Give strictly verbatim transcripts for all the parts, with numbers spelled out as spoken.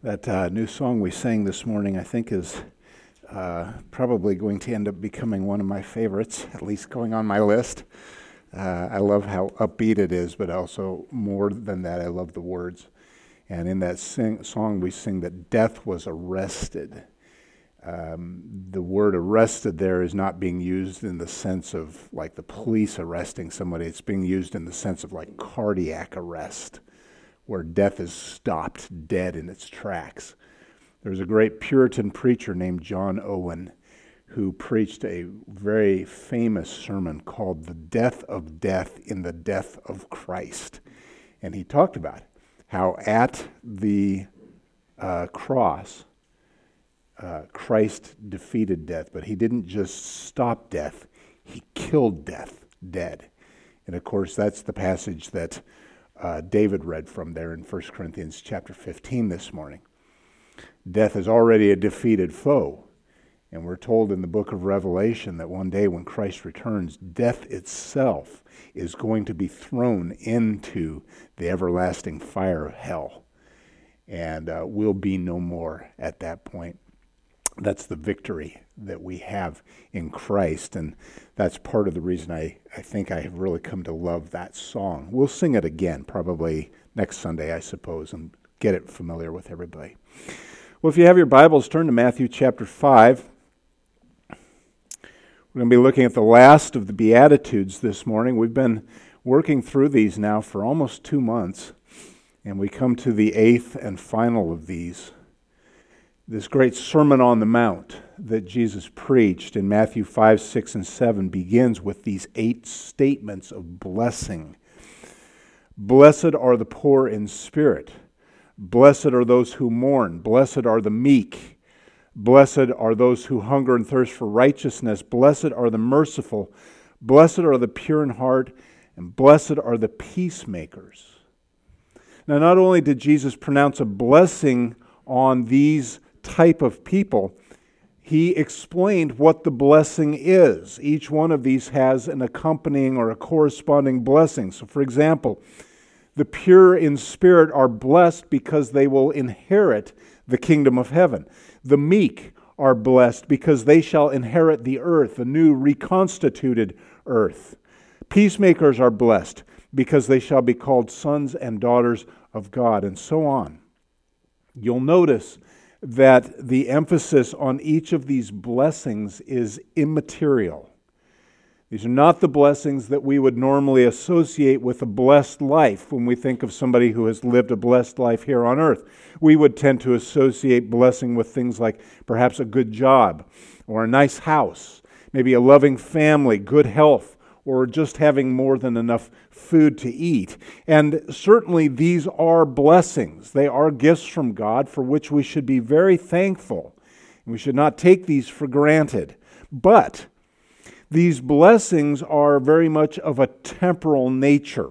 That uh, new song we sang this morning, I think, is uh, probably going to end up becoming one of my favorites, at least going on my list. Uh, I love how upbeat it is, but also more than that, I love the words. And in that sing- song, we sing that death was arrested. Um, the word arrested there is not being used in the sense of like the police arresting somebody. It's being used in the sense of like cardiac arrest, where death is stopped dead in its tracks. There's a great Puritan preacher named John Owen who preached a very famous sermon called The Death of Death in the Death of Christ. And he talked about how at the uh, cross, uh, Christ defeated death, but he didn't just stop death, he killed death dead. And of course, that's the passage that Uh, David read from there in First Corinthians chapter fifteen this morning. Death is already a defeated foe. And we're told in the book of Revelation that one day when Christ returns, death itself is going to be thrown into the everlasting fire of hell. And uh, will be no more at that point. That's the victory that we have in Christ, and that's part of the reason I, I think I have really come to love that song. We'll sing it again, probably next Sunday, I suppose, and get it familiar with everybody. Well, if you have your Bibles, turn to Matthew chapter five. We're going to be looking at the last of the Beatitudes this morning. We've been working through these now for almost two months, and we come to the eighth and final of these. This great Sermon on the Mount that Jesus preached in Matthew five, six, and seven begins with these eight statements of blessing. Blessed are the poor in spirit. Blessed are those who mourn. Blessed are the meek. Blessed are those who hunger and thirst for righteousness. Blessed are the merciful. Blessed are the pure in heart. And blessed are the peacemakers. Now, not only did Jesus pronounce a blessing on these type of people, he explained what the blessing is. Each one of these has an accompanying or a corresponding blessing. So, for example, the pure in spirit are blessed because they will inherit the kingdom of heaven. The meek are blessed because they shall inherit the earth, the new reconstituted earth. Peacemakers are blessed because they shall be called sons and daughters of God, and so on. You'll notice that the emphasis on each of these blessings is immaterial. These are not the blessings that we would normally associate with a blessed life when we think of somebody who has lived a blessed life here on earth. We would tend to associate blessing with things like perhaps a good job or a nice house, maybe a loving family, good health, or just having more than enough food to eat. And certainly these are blessings. They are gifts from God for which we should be very thankful. We should not take these for granted. But these blessings are very much of a temporal nature.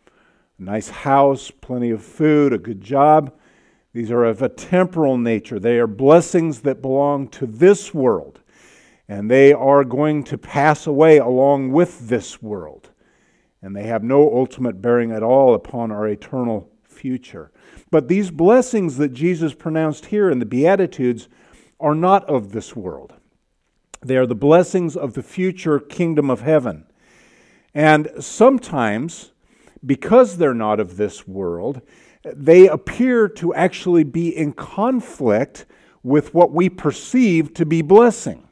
A nice house, plenty of food, a good job. These are of a temporal nature. They are blessings that belong to this world. And they are going to pass away along with this world. And they have no ultimate bearing at all upon our eternal future. But these blessings that Jesus pronounced here in the Beatitudes are not of this world. They are the blessings of the future kingdom of heaven. And sometimes, because they're not of this world, they appear to actually be in conflict with what we perceive to be blessing.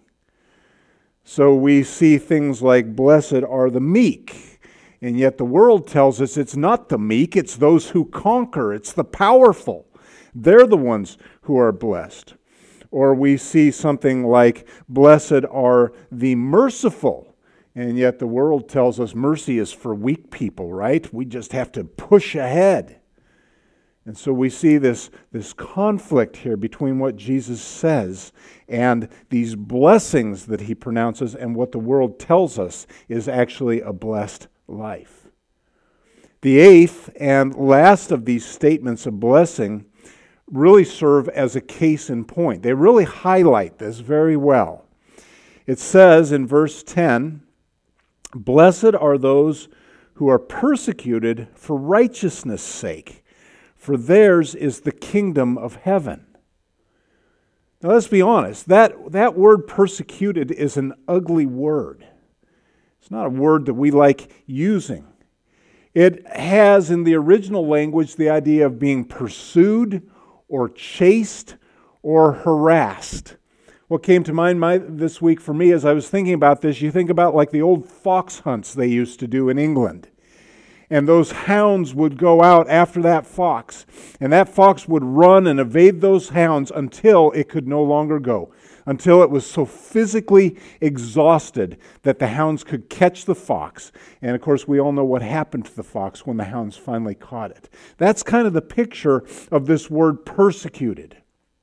So we see things like, blessed are the meek. And yet the world tells us it's not the meek, it's those who conquer, it's the powerful. They're the ones who are blessed. Or we see something like, blessed are the merciful. And yet the world tells us mercy is for weak people, right? We just have to push ahead. And so we see this, this conflict here between what Jesus says and these blessings that he pronounces and what the world tells us is actually a blessed life. The eighth and last of these statements of blessing really serve as a case in point. They really highlight this very well. It says in verse ten, "Blessed are those who are persecuted for righteousness' sake, for theirs is the kingdom of heaven." Now let's be honest, that, that word persecuted is an ugly word. It's not a word that we like using. It has in the original language the idea of being pursued or chased or harassed. What came to mind my, this week for me as I was thinking about this, you think about like the old fox hunts they used to do in England. And those hounds would go out after that fox. And that fox would run and evade those hounds until it could no longer go. Until it was so physically exhausted that the hounds could catch the fox. And of course, we all know what happened to the fox when the hounds finally caught it. That's kind of the picture of this word persecuted.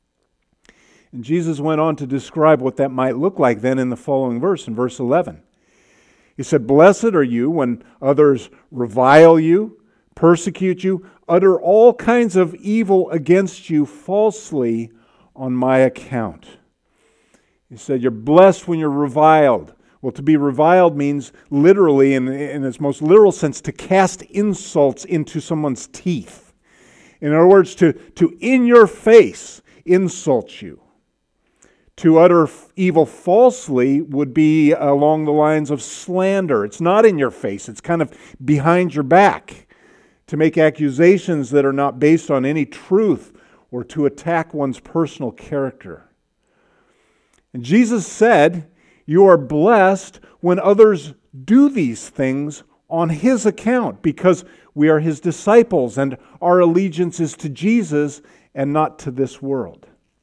And Jesus went on to describe what that might look like then in the following verse, in verse eleven. He said, "Blessed are you when others revile you, persecute you, utter all kinds of evil against you falsely on my account." He said, you're blessed when you're reviled. Well, to be reviled means literally, in, in its most literal sense, to cast insults into someone's teeth. In other words, to, to in your face insult you. To utter evil falsely would be along the lines of slander. It's not in your face. It's kind of behind your back. To make accusations that are not based on any truth or to attack one's personal character. And Jesus said, you are blessed when others do these things on His account because we are His disciples and our allegiance is to Jesus and not to this world.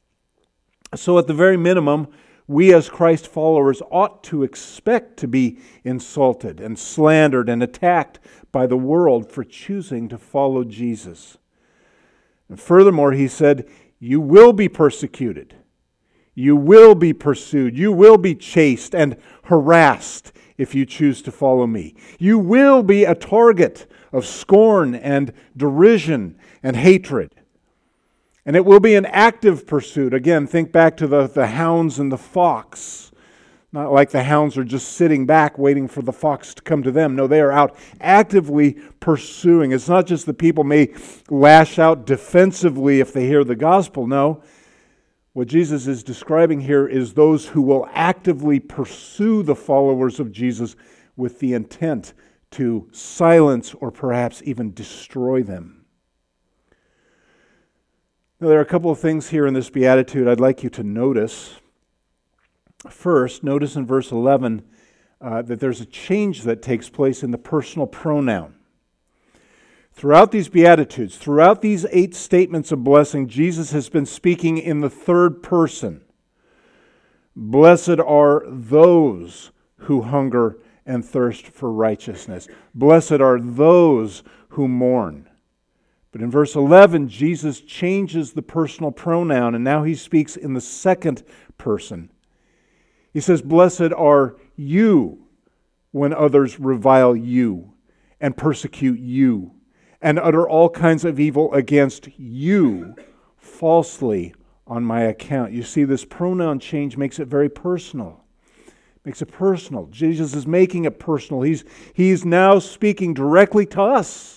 So at the very minimum, we as Christ followers ought to expect to be insulted and slandered and attacked by the world for choosing to follow Jesus. And furthermore, He said, you will be persecuted. You will be pursued. You will be chased and harassed if you choose to follow me. You will be a target of scorn and derision and hatred. And it will be an active pursuit. Again, think back to the, the hounds and the fox. Not like the hounds are just sitting back waiting for the fox to come to them. No, they are out actively pursuing. It's not just that people may lash out defensively if they hear the gospel. No, what Jesus is describing here is those who will actively pursue the followers of Jesus with the intent to silence or perhaps even destroy them. Now, there are a couple of things here in this beatitude I'd like you to notice. First, notice in verse eleven uh, that there's a change that takes place in the personal pronoun. Throughout these beatitudes, throughout these eight statements of blessing, Jesus has been speaking in the third person. Blessed are those who hunger and thirst for righteousness. Blessed are those who mourn. But in verse eleven, Jesus changes the personal pronoun, and now He speaks in the second person. He says, blessed are you when others revile you and persecute you and utter all kinds of evil against you falsely on my account. You see, this pronoun change makes it very personal. Makes it personal. Jesus is making it personal. He's, he's now speaking directly to us.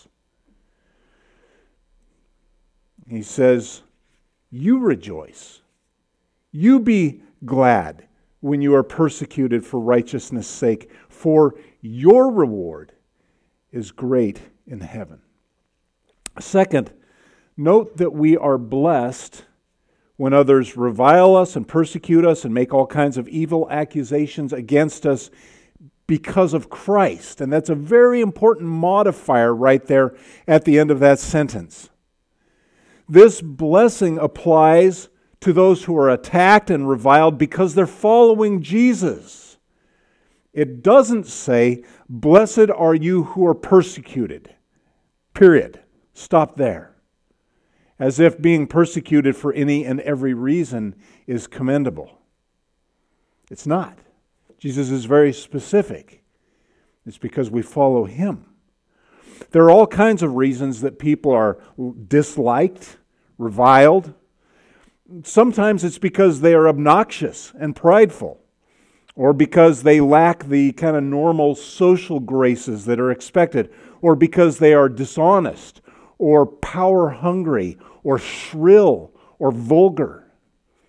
He says, you rejoice. You be glad when you are persecuted for righteousness' sake, for your reward is great in heaven. Second, note that we are blessed when others revile us and persecute us and make all kinds of evil accusations against us because of Christ. And that's a very important modifier right there at the end of that sentence. This blessing applies to those who are attacked and reviled because they're following Jesus. It doesn't say, blessed are you who are persecuted. Period. Stop there. As if being persecuted for any and every reason is commendable. It's not. Jesus is very specific. It's because we follow Him. There are all kinds of reasons that people are disliked, reviled. Sometimes it's because they are obnoxious and prideful, or because they lack the kind of normal social graces that are expected, or because they are dishonest, or power hungry, or shrill, or vulgar.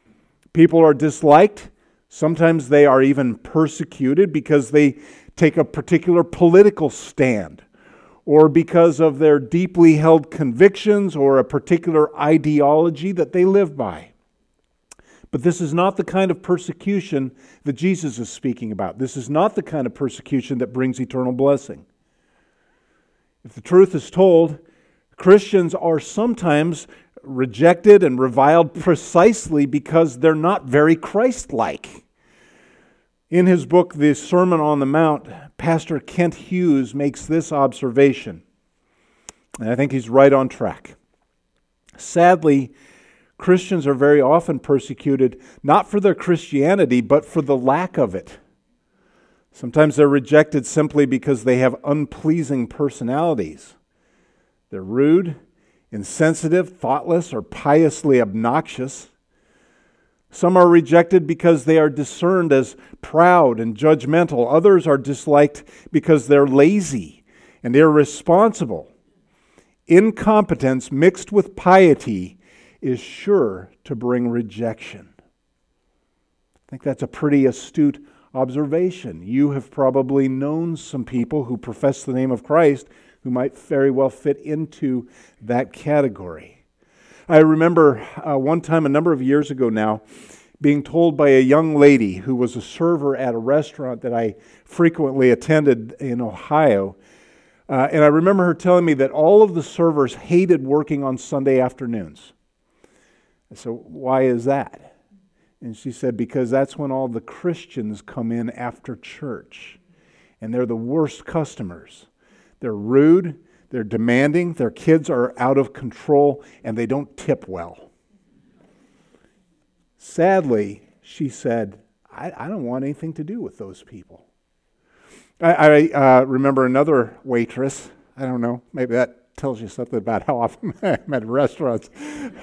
People are disliked. Sometimes they are even persecuted because they take a particular political stand, or because of their deeply held convictions or a particular ideology that they live by. But this is not the kind of persecution that Jesus is speaking about. This is not the kind of persecution that brings eternal blessing. If the truth is told, Christians are sometimes rejected and reviled precisely because they're not very Christ-like. In his book, The Sermon on the Mount, Pastor Kent Hughes makes this observation, and I think he's right on track. Sadly, Christians are very often persecuted not for their Christianity, but for the lack of it. Sometimes they're rejected simply because they have unpleasing personalities. They're rude, insensitive, thoughtless, or piously obnoxious. Some are rejected because they are discerned as proud and judgmental. Others are disliked because they're lazy and irresponsible. Incompetence mixed with piety is sure to bring rejection. I think that's a pretty astute observation. You have probably known some people who profess the name of Christ who might very well fit into that category. I remember uh, one time a number of years ago now being told by a young lady who was a server at a restaurant that I frequently attended in Ohio. Uh, and I remember her telling me that all of the servers hated working on Sunday afternoons. So why is that? And she said, because that's when all the Christians come in after church. And they're the worst customers. They're rude. They're demanding, their kids are out of control, and they don't tip well. Sadly, she said, I, I don't want anything to do with those people. I, I uh, remember another waitress, I don't know, maybe that tells you something about how often I'm at restaurants.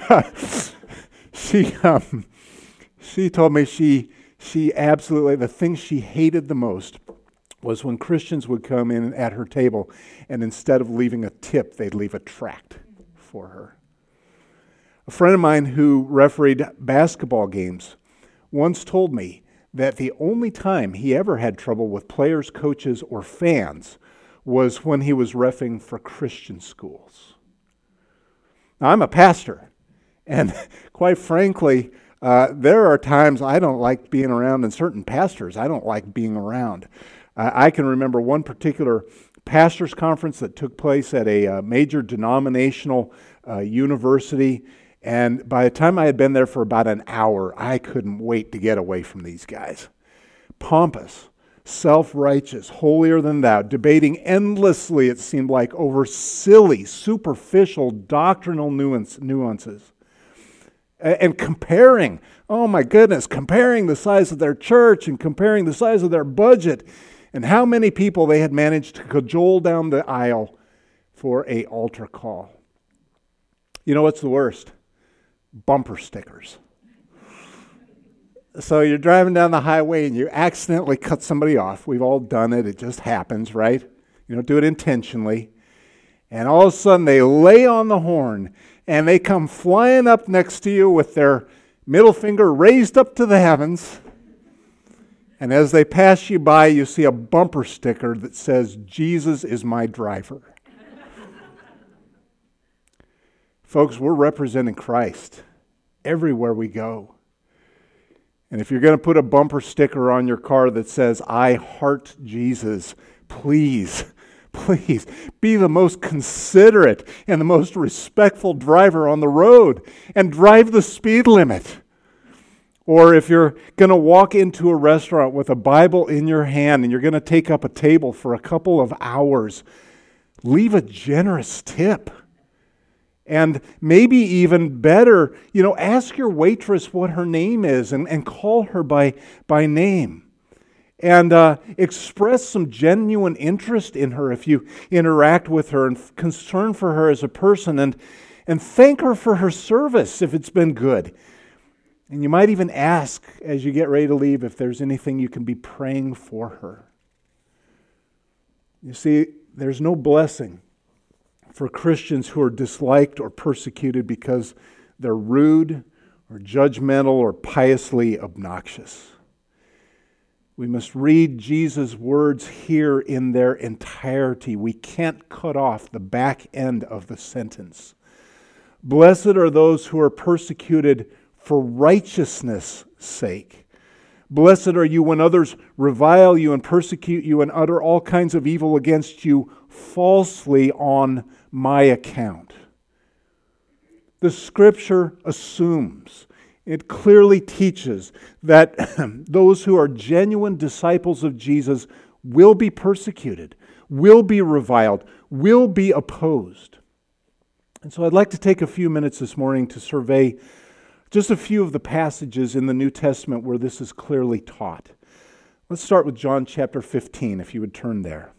she um, she told me she she absolutely, the thing she hated the most was when Christians would come in at her table and instead of leaving a tip, they'd leave a tract for her. A friend of mine who refereed basketball games once told me that the only time he ever had trouble with players, coaches, or fans was when he was reffing for Christian schools. Now, I'm a pastor, and quite frankly, uh, there are times I don't like being around, and certain pastors I don't like being around. I can remember one particular pastors' conference that took place at a uh, major denominational uh, university, and by the time I had been there for about an hour, I couldn't wait to get away from these guys. Pompous, self-righteous, holier than thou, debating endlessly, it seemed like, over silly, superficial doctrinal nuance, nuances. And comparing, oh my goodness, comparing the size of their church and comparing the size of their budget and how many people they had managed to cajole down the aisle for a altar call. You know what's the worst? Bumper stickers. So you're driving down the highway and you accidentally cut somebody off. We've all done it. It just happens, right? You don't do it intentionally. And all of a sudden they lay on the horn and they come flying up next to you with their middle finger raised up to the heavens. And as they pass you by, you see a bumper sticker that says, Jesus is my driver. Folks, we're representing Christ everywhere we go. And if you're going to put a bumper sticker on your car that says, I heart Jesus, please, please be the most considerate and the most respectful driver on the road and drive the speed limit. Or if you're going to walk into a restaurant with a Bible in your hand and you're going to take up a table for a couple of hours, leave a generous tip. And maybe even better, you know, ask your waitress what her name is and, and call her by, by name. And uh, express some genuine interest in her if you interact with her and f- concern for her as a person, and, and thank her for her service if it's been good. And you might even ask as you get ready to leave if there's anything you can be praying for her. You see, there's no blessing for Christians who are disliked or persecuted because they're rude or judgmental or piously obnoxious. We must read Jesus' words here in their entirety. We can't cut off the back end of the sentence. Blessed are those who are persecuted for righteousness' sake. Blessed are you when others revile you and persecute you and utter all kinds of evil against you falsely on my account. The Scripture assumes, it clearly teaches that those who are genuine disciples of Jesus will be persecuted, will be reviled, will be opposed. And so I'd like to take a few minutes this morning to survey just a few of the passages in the New Testament where this is clearly taught. Let's start with John chapter fifteen, if you would turn there.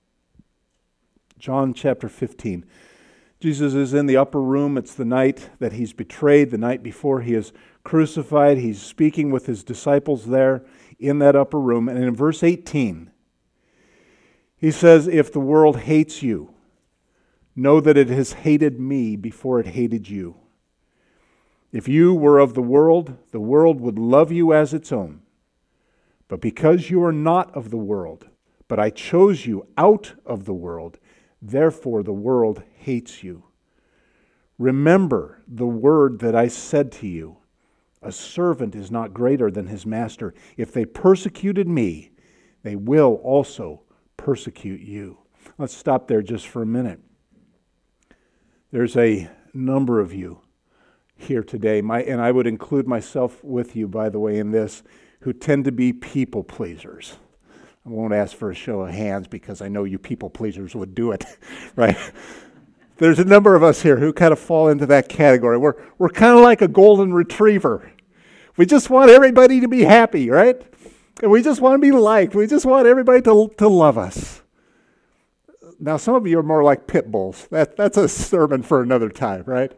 John chapter fifteen. Jesus is in the upper room. It's the night that he's betrayed, the night before he is crucified. He's speaking with his disciples there in that upper room. And in verse eighteen, he says, "If the world hates you, know that it has hated me before it hated you. If you were of the world, the world would love you as its own. But because you are not of the world, but I chose you out of the world, therefore the world hates you. Remember the word that I said to you, a servant is not greater than his master. If they persecuted me, they will also persecute you." Let's stop there just for a minute. There's a number of you here today, my, and I would include myself with you, by the way, in this, who tend to be people pleasers. I won't ask for a show of hands because I know you people pleasers would do it, right? There's a number of us here who kind of fall into that category. We're, we're kind of like a golden retriever. We just want everybody to be happy, right? And we just want to be liked. We just want everybody to, to love us. Now, some of you are more like pit bulls. That, that's a sermon for another time, right?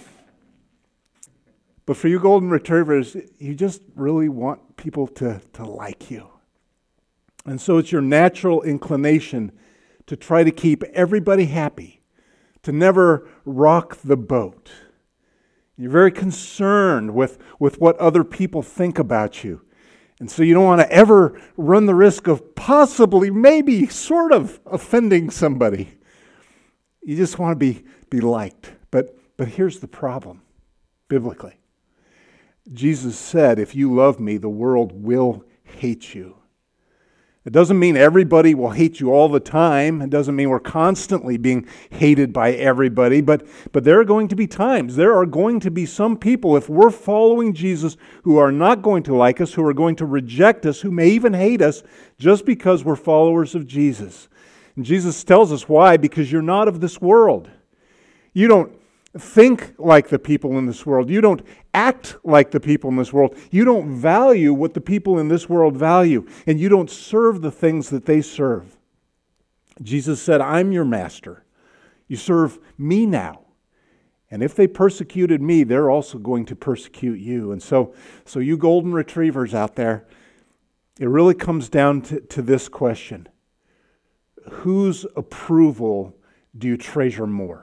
But for you golden retrievers, you just really want people to, to like you. And so it's your natural inclination to try to keep everybody happy, to never rock the boat. You're very concerned with, with what other people think about you. And so you don't want to ever run the risk of possibly, maybe, sort of offending somebody. You just want to be, be liked. But, but here's the problem, biblically. Jesus said, if you love me, the world will hate you. It doesn't mean everybody will hate you all the time. It doesn't mean we're constantly being hated by everybody. But, but there are going to be times, there are going to be some people, if we're following Jesus, who are not going to like us, who are going to reject us, who may even hate us just because we're followers of Jesus. And Jesus tells us why, because you're not of this world. You don't think like the people in this world. You don't act like the people in this world. You don't value what the people in this world value. And you don't serve the things that they serve. Jesus said, I'm your master. You serve me now. And if they persecuted me, they're also going to persecute you. And so, so you golden retrievers out there, it really comes down to, to this question. Whose approval do you treasure more?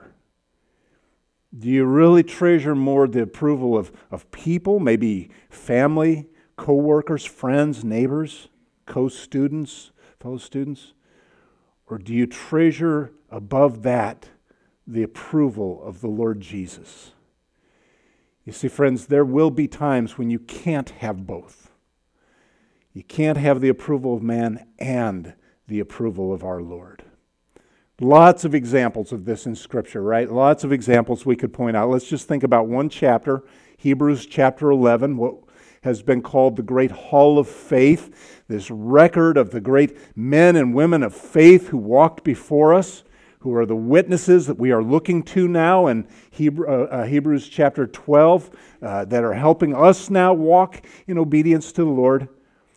Do you really treasure more the approval of, of people, maybe family, co-workers, friends, neighbors, co-students, fellow students? Or do you treasure above that the approval of the Lord Jesus? You see, friends, there will be times when you can't have both. You can't have the approval of man and the approval of our Lord. Lots of examples of this in Scripture, right? Lots of examples we could point out. Let's just think about one chapter, Hebrews chapter eleven, what has been called the Great Hall of Faith, this record of the great men and women of faith who walked before us, who are the witnesses that we are looking to now in Hebrew, uh, uh, Hebrews chapter twelve, uh, that are helping us now walk in obedience to the Lord,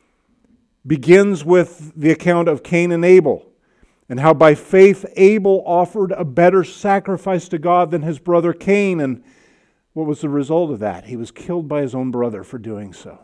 begins with the account of Cain and Abel. And how by faith Abel offered a better sacrifice to God than his brother Cain. And what was the result of that? He was killed by his own brother for doing so.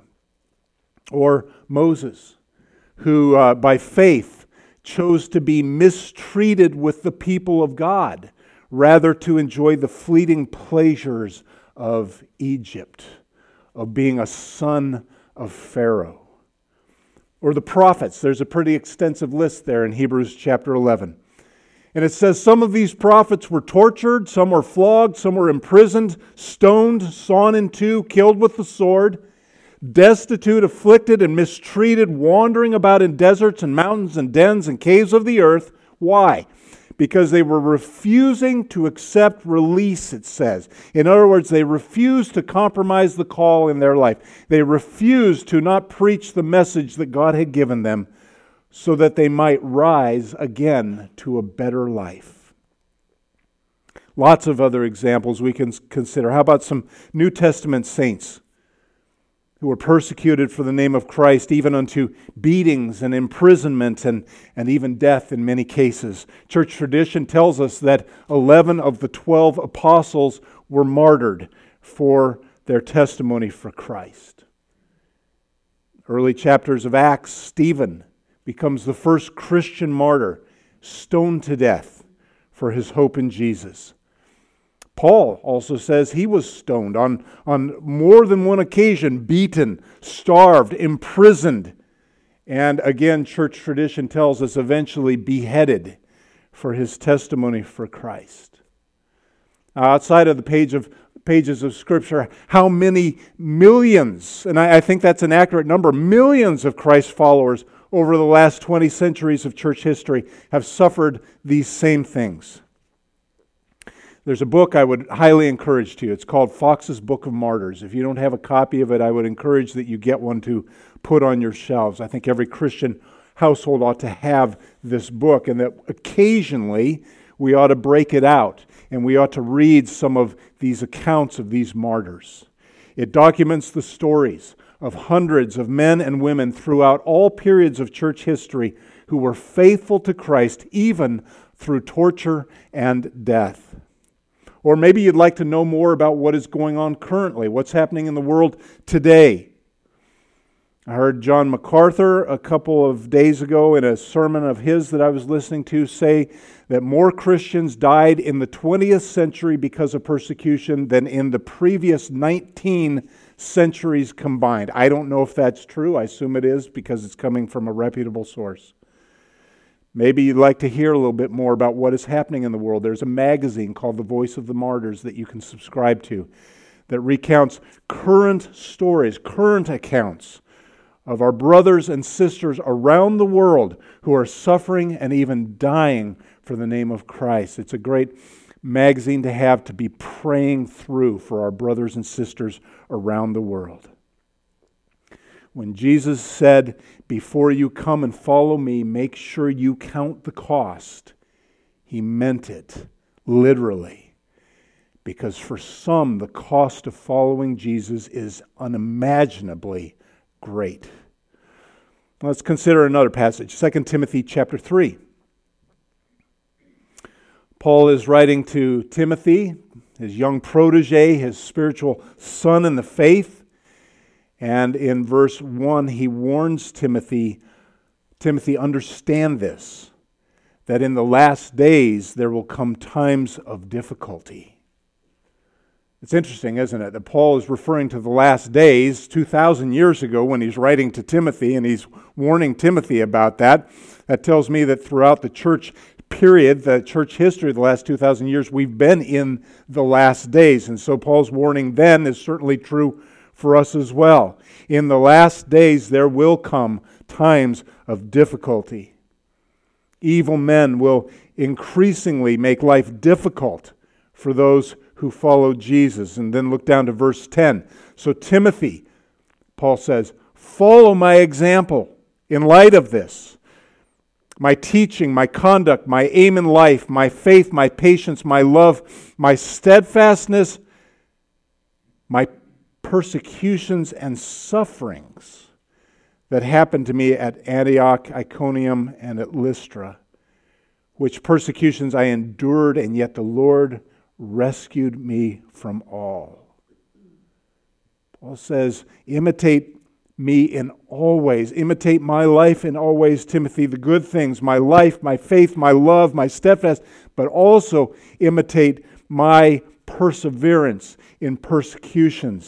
Or Moses, who uh, by faith chose to be mistreated with the people of God, rather to enjoy the fleeting pleasures of Egypt. of being a son of Pharaoh. Or the prophets. There's a pretty extensive list there in Hebrews chapter eleven. And it says some of these prophets were tortured, some were flogged, some were imprisoned, stoned, sawn in two, killed with the sword, destitute, afflicted, and mistreated, wandering about in deserts and mountains and dens and caves of the earth. Why? Because they were refusing to accept release, it says. In other words, they refused to compromise the call in their life. They refused to not preach the message that God had given them so that they might rise again to a better life. Lots of other examples we can consider. How about some New Testament saints who were persecuted for the name of Christ, even unto beatings and imprisonment and, and even death in many cases? Church tradition tells us that eleven of the twelve apostles were martyred for their testimony for Christ. Early chapters of Acts, Stephen becomes the first Christian martyr, stoned to death for his hope in Jesus. Paul also says he was stoned on, on more than one occasion, beaten, starved, imprisoned, and again, church tradition tells us eventually beheaded for his testimony for Christ. Now, outside of the page of pages of Scripture, how many millions, and I, I think that's an accurate number, millions of Christ followers over the last twenty centuries of church history have suffered these same things. There's a book I would highly encourage to you. It's called Fox's Book of Martyrs. If you don't have a copy of it, I would encourage that you get one to put on your shelves. I think every Christian household ought to have this book, and that occasionally we ought to break it out, and we ought to read some of these accounts of these martyrs. It documents the stories of hundreds of men and women throughout all periods of church history who were faithful to Christ, even through torture and death. Or maybe you'd like to know more about what is going on currently, what's happening in the world today. I heard John MacArthur a couple of days ago in a sermon of his that I was listening to say that more Christians died in the twentieth century because of persecution than in the previous nineteen centuries combined. I don't know if that's true. I assume it is because it's coming from a reputable source. Maybe you'd like to hear a little bit more about what is happening in the world. There's a magazine called The Voice of the Martyrs that you can subscribe to that recounts current stories, current accounts of our brothers and sisters around the world who are suffering and even dying for the name of Christ. It's a great magazine to have to be praying through for our brothers and sisters around the world. When Jesus said, "Before you come and follow me, make sure you count the cost," he meant it literally. Because for some, the cost of following Jesus is unimaginably great. Let's consider another passage, Second Timothy chapter three. Paul is writing to Timothy, his young protege, his spiritual son in the faith. And in verse one, he warns Timothy, Timothy, understand this, that in the last days there will come times of difficulty. It's interesting, isn't it, that Paul is referring to the last days two thousand years ago when he's writing to Timothy, and he's warning Timothy about that. That tells me that throughout the church period, the church history of the last two thousand years, we've been in the last days. And so Paul's warning then is certainly true for us as well. In the last days, there will come times of difficulty. Evil men will increasingly make life difficult for those who follow Jesus. And then look down to verse ten. So Timothy, Paul says, follow my example in light of this. My teaching, my conduct, my aim in life, my faith, my patience, my love, my steadfastness, my persecutions and sufferings that happened to me at Antioch, Iconium, and at Lystra, which persecutions I endured, and yet the Lord rescued me from all. Paul says, imitate me in all ways. Imitate my life in all ways, Timothy, the good things, my life, my faith, my love, my steadfast, but also imitate my perseverance in persecutions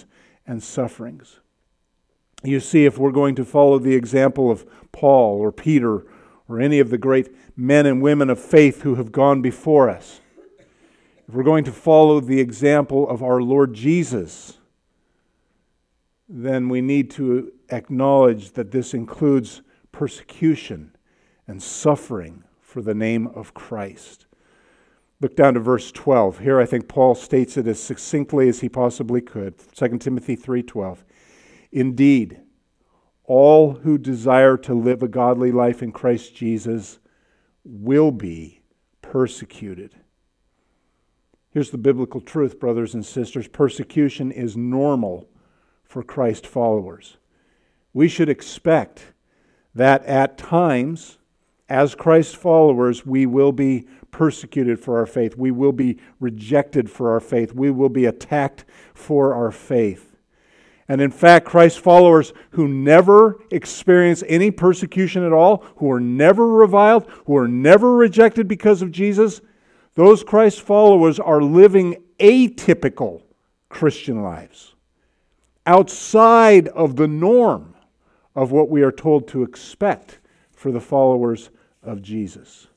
and sufferings. You see, if we're going to follow the example of Paul or Peter or any of the great men and women of faith who have gone before us, if we're going to follow the example of our Lord Jesus, then we need to acknowledge that this includes persecution and suffering for the name of Christ. Look down to verse twelve. Here I think Paul states it as succinctly as he possibly could. Second Timothy three twelve. Indeed, all who desire to live a godly life in Christ Jesus will be persecuted. Here's the biblical truth, brothers and sisters. Persecution is normal for Christ followers. We should expect that at times, as Christ followers, we will be persecuted for our faith. We will be rejected for our faith. We will be attacked for our faith. And in fact, Christ followers who never experience any persecution at all, who are never reviled, who are never rejected because of Jesus, those Christ followers are living atypical Christian lives, outside of the norm of what we are told to expect for the followers of Jesus.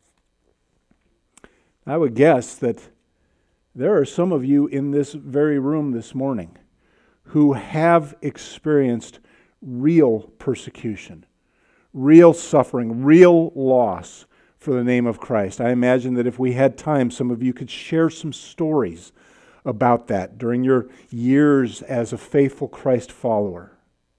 I would guess that there are some of you in this very room this morning who have experienced real persecution, real suffering, real loss for the name of Christ. I imagine that if we had time, some of you could share some stories about that during your years as a faithful Christ follower.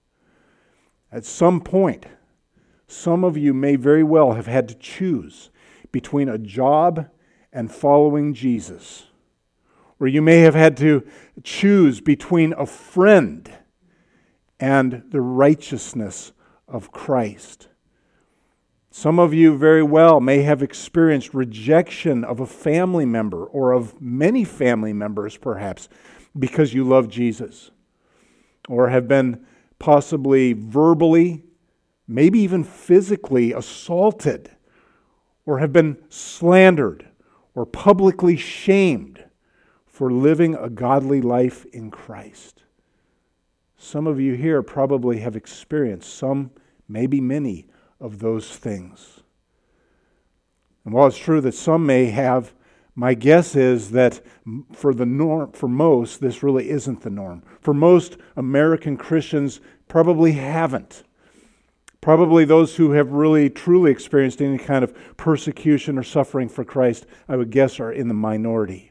At some point, some of you may very well have had to choose between a job and following Jesus. Or you may have had to choose between a friend and the righteousness of Christ. Some of you very well may have experienced rejection of a family member or of many family members perhaps because you love Jesus. Or have been possibly verbally, maybe even physically assaulted, or have been slandered or publicly shamed for living a godly life in Christ. Some of you here probably have experienced some, maybe many, of those things. And while it's true that some may have, my guess is that for the norm, for most, this really isn't the norm. For most American Christians, probably haven't. Probably those who have really, truly experienced any kind of persecution or suffering for Christ, I would guess, are in the minority.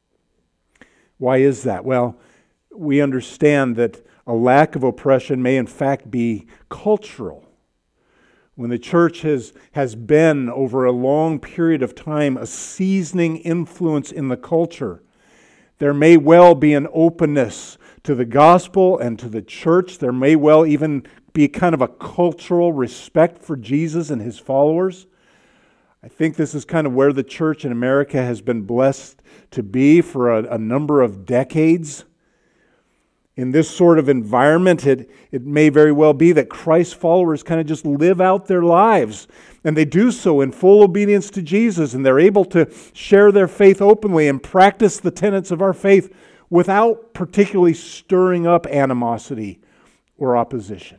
Why is that? Well, we understand that a lack of oppression may in fact be cultural. When the church has, has been, over a long period of time, a seasoning influence in the culture, there may well be an openness to the gospel and to the church. There may well even be kind of a cultural respect for Jesus and His followers. I think this is kind of where the church in America has been blessed to be for a, a number of decades. In this sort of environment, it, it may very well be that Christ followers kind of just live out their lives. And they do so in full obedience to Jesus. And they're able to share their faith openly and practice the tenets of our faith without particularly stirring up animosity or opposition.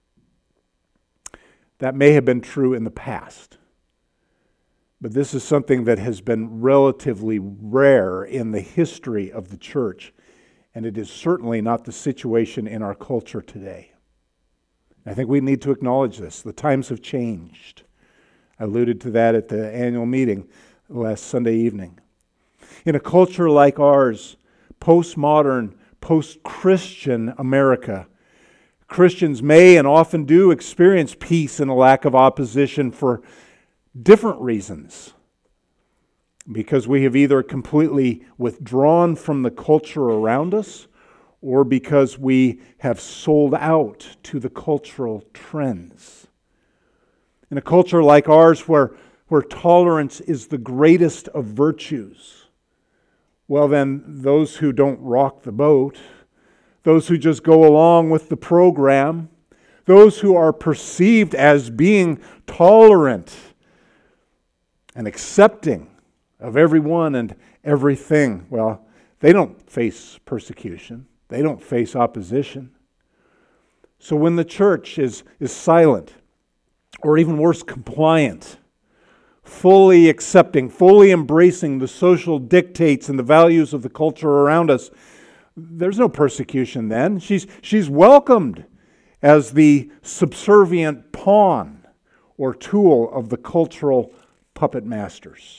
That may have been true in the past. But this is something that has been relatively rare in the history of the church. And it is certainly not the situation in our culture today. I think we need to acknowledge this. The times have changed. I alluded to that at the annual meeting last Sunday evening. In a culture like ours, postmodern, post-Christian America, Christians may and often do experience peace and a lack of opposition for different reasons. Because we have either completely withdrawn from the culture around us, or because we have sold out to the cultural trends. In a culture like ours where, where tolerance is the greatest of virtues, well then those who don't rock the boat, those who just go along with the program, those who are perceived as being tolerant and accepting of everyone and everything, well, they don't face persecution. They don't face opposition. So when the church is, is silent, or even worse, compliant, fully accepting, fully embracing the social dictates and the values of the culture around us, there's no persecution then. She's, she's welcomed as the subservient pawn or tool of the cultural puppet masters.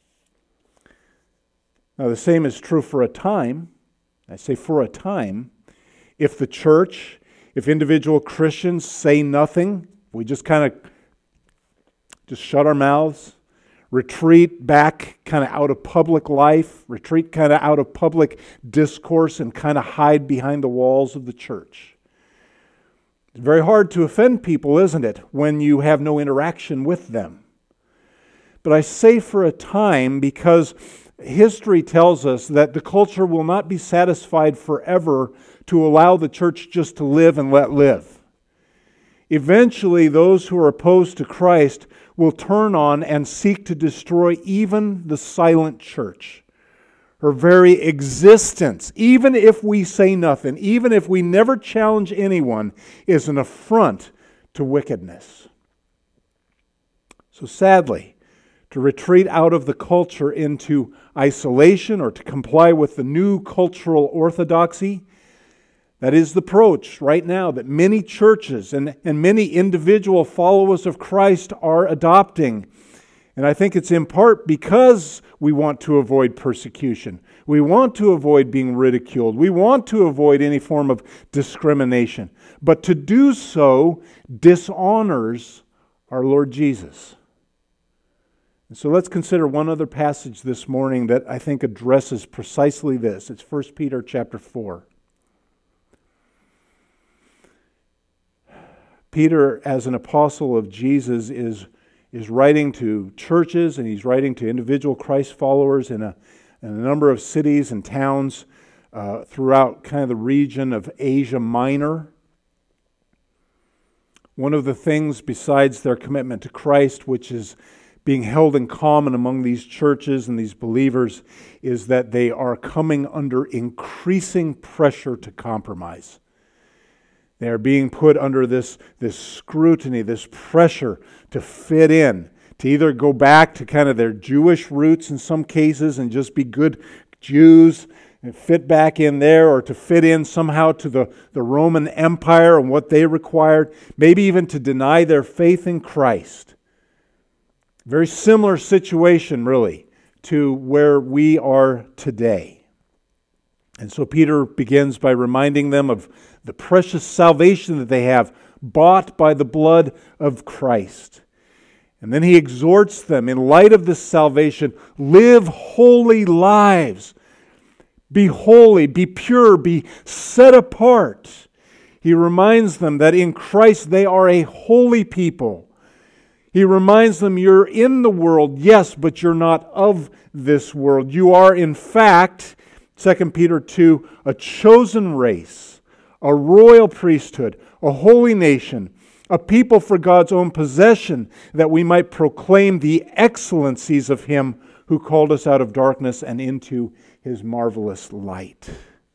Now, the same is true for a time. I say for a time. If the church, if individual Christians say nothing, we just kind of just shut our mouths, retreat back kind of out of public life, retreat kind of out of public discourse, and kind of hide behind the walls of the church. It's very hard to offend people, isn't it, when you have no interaction with them? But I say for a time because history tells us that the culture will not be satisfied forever to allow the church just to live and let live. Eventually, those who are opposed to Christ will turn on and seek to destroy even the silent church. Her very existence, even if we say nothing, even if we never challenge anyone, is an affront to wickedness. So sadly, to retreat out of the culture into isolation or to comply with the new cultural orthodoxy, that is the approach right now that many churches and, and many individual followers of Christ are adopting. And I think it's in part because we want to avoid persecution. We want to avoid being ridiculed. We want to avoid any form of discrimination. But to do so dishonors our Lord Jesus. And so let's consider one other passage this morning that I think addresses precisely this. It's First Peter chapter four. Peter, as an apostle of Jesus, is, is writing to churches and he's writing to individual Christ followers in a, in a number of cities and towns uh, throughout kind of the region of Asia Minor. One of the things besides their commitment to Christ, which is being held in common among these churches and these believers, is that they are coming under increasing pressure to compromise. They are being put under this, this scrutiny, this pressure to fit in, to either go back to kind of their Jewish roots in some cases and just be good Jews and fit back in there, or to fit in somehow to the, the Roman Empire and what they required, maybe even to deny their faith in Christ. Very similar situation, really, to where we are today. And so Peter begins by reminding them of the precious salvation that they have, bought by the blood of Christ. And then he exhorts them, in light of this salvation, live holy lives. Be holy, be pure, be set apart. He reminds them that in Christ they are a holy people. He reminds them, you're in the world, yes, but you're not of this world. You are, in fact, Second Peter two, a chosen race, a royal priesthood, a holy nation, a people for God's own possession, that we might proclaim the excellencies of Him who called us out of darkness and into His marvelous light.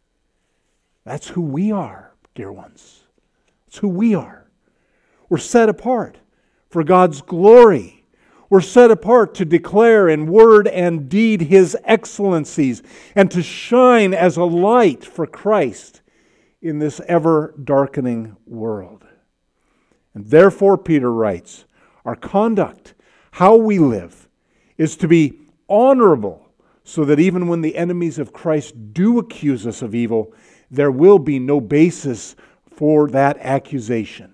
That's who we are, dear ones. That's who we are. We're set apart for God's glory. We're set apart to declare in word and deed His excellencies and to shine as a light for Christ in this ever-darkening world. And therefore, Peter writes, our conduct, how we live, is to be honorable, so that even when the enemies of Christ do accuse us of evil, there will be no basis for that accusation.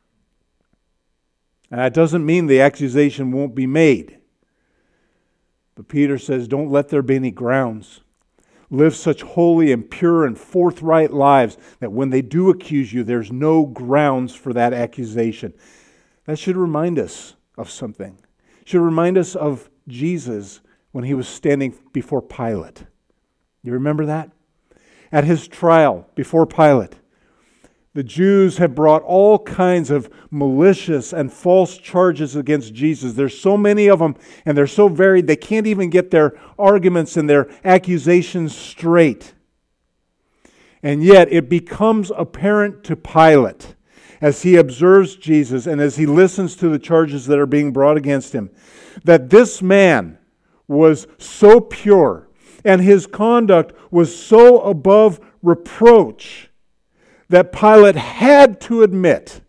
And that doesn't mean the accusation won't be made. But Peter says, don't let there be any grounds. Live such holy and pure and forthright lives that when they do accuse you, there's no grounds for that accusation. That should remind us of something. It should remind us of Jesus when He was standing before Pilate. You remember that? At His trial before Pilate, the Jews have brought all kinds of malicious and false charges against Jesus. There's so many of them, and they're so varied, they can't even get their arguments and their accusations straight. And yet it becomes apparent to Pilate as he observes Jesus and as he listens to the charges that are being brought against him, that this man was so pure and his conduct was so above reproach that Pilate had to admit,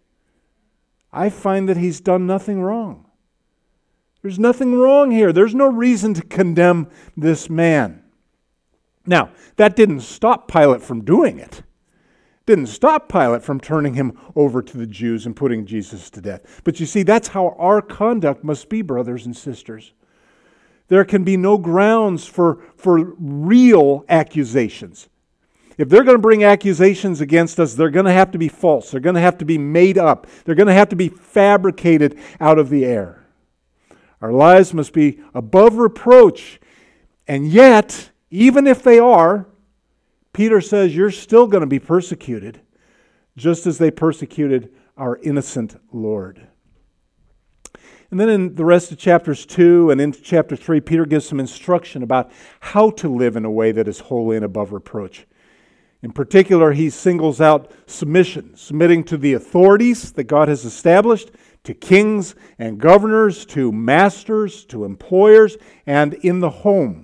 I find that he's done nothing wrong. There's nothing wrong here. There's no reason to condemn this man. Now, that didn't stop Pilate from doing it. Didn't stop Pilate from turning him over to the Jews and putting Jesus to death. But you see, that's how our conduct must be, brothers and sisters. There can be no grounds for, for real accusations. If they're going to bring accusations against us, they're going to have to be false. They're going to have to be made up. They're going to have to be fabricated out of the air. Our lives must be above reproach. And yet, even if they are, Peter says you're still going to be persecuted, just as they persecuted our innocent Lord. And then in the rest of chapters two and into chapter three, Peter gives some instruction about how to live in a way that is holy and above reproach. In particular, he singles out submission, submitting to the authorities that God has established, to kings and governors, to masters, to employers, and in the home.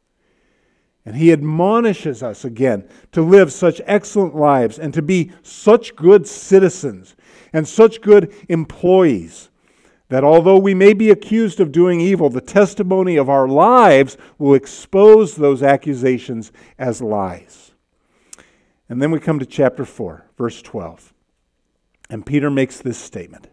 And he admonishes us again to live such excellent lives and to be such good citizens and such good employees that although we may be accused of doing evil, the testimony of our lives will expose those accusations as lies. And then we come to chapter four, verse twelve. And Peter makes this statement.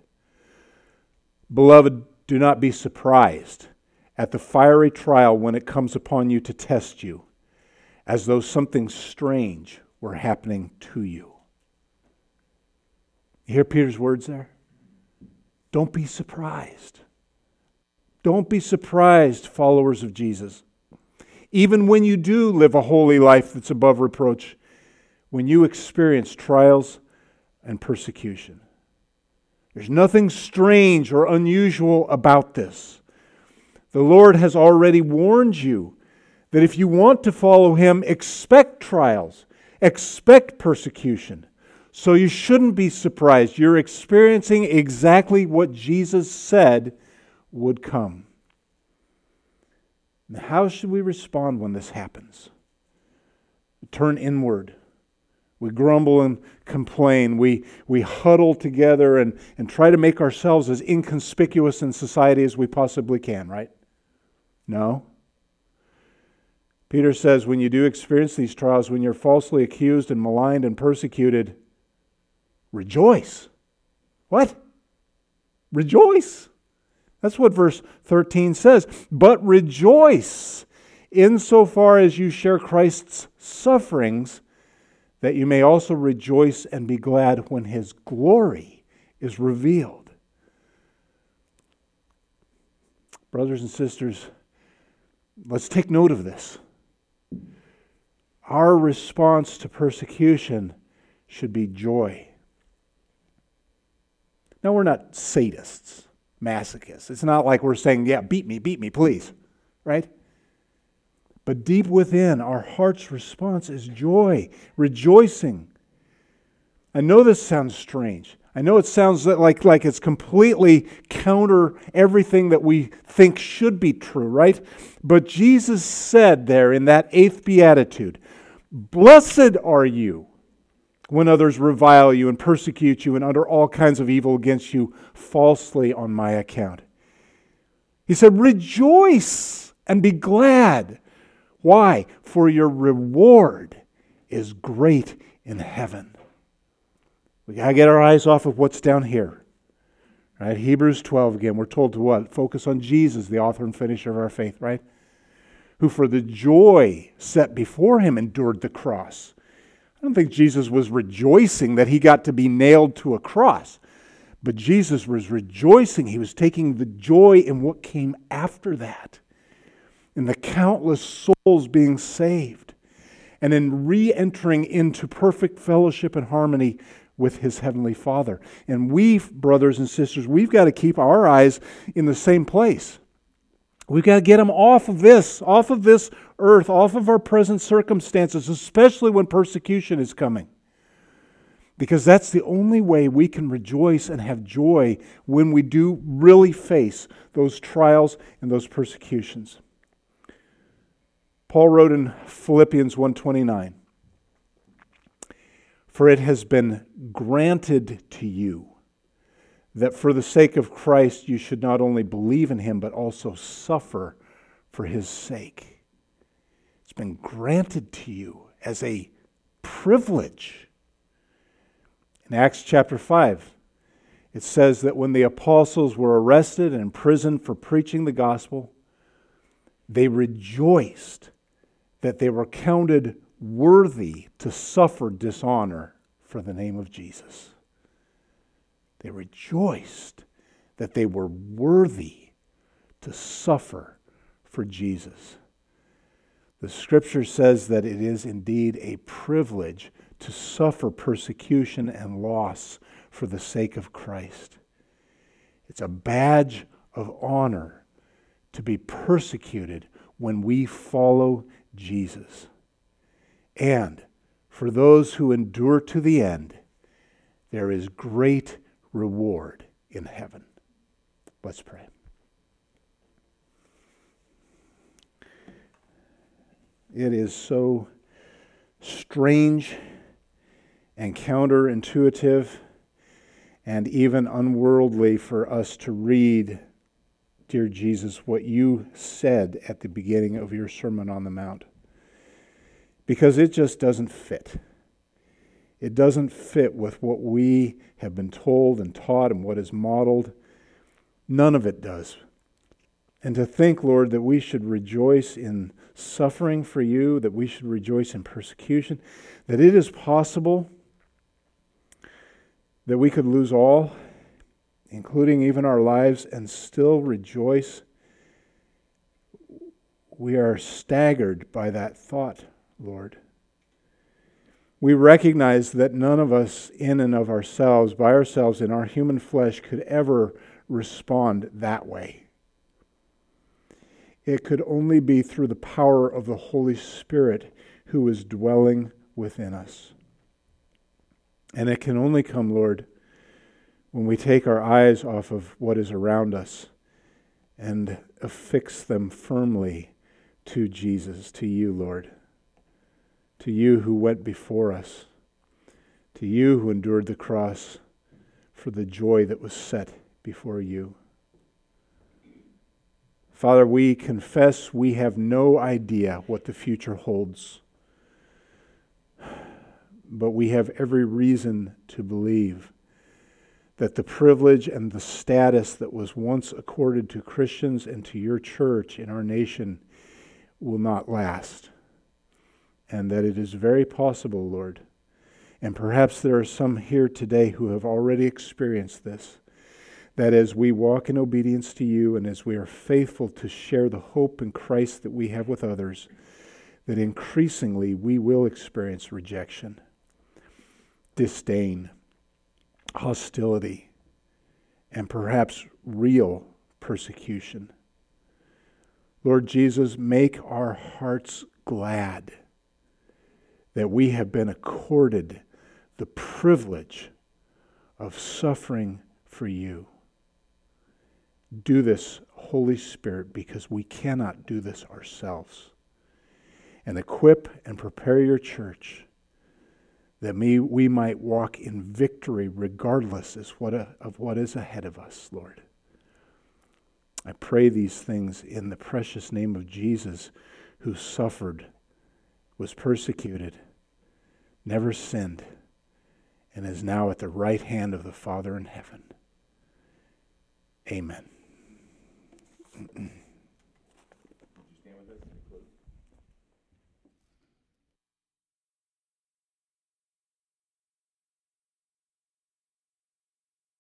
Beloved, do not be surprised at the fiery trial when it comes upon you to test you, as though something strange were happening to you. You hear Peter's words there? Don't be surprised. Don't be surprised, followers of Jesus. Even when you do live a holy life that's above reproach, when you experience trials and persecution. There's nothing strange or unusual about this. The Lord has already warned you that if you want to follow Him, expect trials, expect persecution. So you shouldn't be surprised. You're experiencing exactly what Jesus said would come. Now, how should we respond when this happens? We turn inward. We grumble and complain. We, we huddle together and, and try to make ourselves as inconspicuous in society as we possibly can, right? No. Peter says when you do experience these trials, when you're falsely accused and maligned and persecuted, rejoice. What? Rejoice. That's what verse thirteen says. But rejoice insofar as you share Christ's sufferings, that you may also rejoice and be glad when His glory is revealed. Brothers and sisters, let's take note of this. Our response to persecution should be joy. Now, we're not sadists, masochists. It's not like we're saying, yeah, beat me, beat me, please. Right? But deep within, our heart's response is joy, rejoicing. I know this sounds strange. I know it sounds like, like it's completely counter everything that we think should be true, right? But Jesus said there in that eighth beatitude, blessed are you when others revile you and persecute you and utter all kinds of evil against you falsely on my account. He said, rejoice and be glad. Why? For your reward is great in heaven. We got to get our eyes off of what's down here. Right? Hebrews twelve again. We're told to what? Focus on Jesus, the author and finisher of our faith, right? Who for the joy set before Him endured the cross. I don't think Jesus was rejoicing that He got to be nailed to a cross. But Jesus was rejoicing. He was taking the joy in what came after that. In the countless souls being saved. And in re-entering into perfect fellowship and harmony with His Heavenly Father. And we, brothers and sisters, we've got to keep our eyes in the same place. We've got to get them off of this, off of this earth, off of our present circumstances, especially when persecution is coming. Because that's the only way we can rejoice and have joy when we do really face those trials and those persecutions. Paul wrote in Philippians one twenty-nine, "For it has been granted to you that for the sake of Christ you should not only believe in him, but also suffer for his sake." It's been granted to you as a privilege. In Acts chapter five, it says that when the apostles were arrested and imprisoned for preaching the gospel, they rejoiced that they were counted worthy to suffer dishonor for the name of Jesus. They rejoiced that they were worthy to suffer for Jesus. The Scripture says that it is indeed a privilege to suffer persecution and loss for the sake of Christ. It's a badge of honor to be persecuted when we follow Jesus. And for those who endure to the end, there is great reward in heaven. Let's pray. It is so strange and counterintuitive and even unworldly for us to read, dear Jesus, what you said at the beginning of your Sermon on the Mount. Because it just doesn't fit. It doesn't fit with what we have been told and taught and what is modeled. None of it does. And to think, Lord, that we should rejoice in suffering for you, that we should rejoice in persecution, that it is possible that we could lose all, including even our lives, and still rejoice. We are staggered by that thought, Lord. We recognize that none of us in and of ourselves, by ourselves in our human flesh, could ever respond that way. It could only be through the power of the Holy Spirit who is dwelling within us. And it can only come, Lord, when we take our eyes off of what is around us and affix them firmly to Jesus, to you, Lord, to you who went before us, to you who endured the cross for the joy that was set before you. Father, we confess we have no idea what the future holds, but we have every reason to believe that the privilege and the status that was once accorded to Christians and to your church in our nation will not last, and that it is very possible, Lord, and perhaps there are some here today who have already experienced this, that as we walk in obedience to you and as we are faithful to share the hope in Christ that we have with others, that increasingly we will experience rejection, disdain, hostility, and perhaps real persecution. Lord Jesus, make our hearts glad that we have been accorded the privilege of suffering for you. Do this, Holy Spirit, because we cannot do this ourselves. And equip and prepare your church that we, we might walk in victory regardless of what, of what is ahead of us, Lord. I pray these things in the precious name of Jesus, who suffered, was persecuted, never sinned, and is now at the right hand of the Father in heaven. Amen.